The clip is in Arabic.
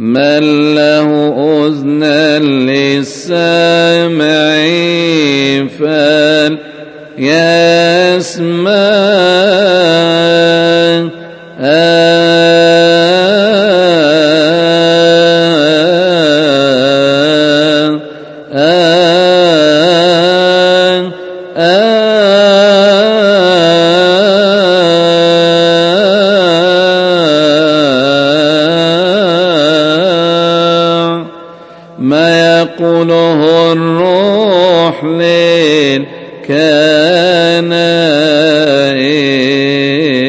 من له أذنا للسامع فليسمع. ما يقوله الروح للكنائس.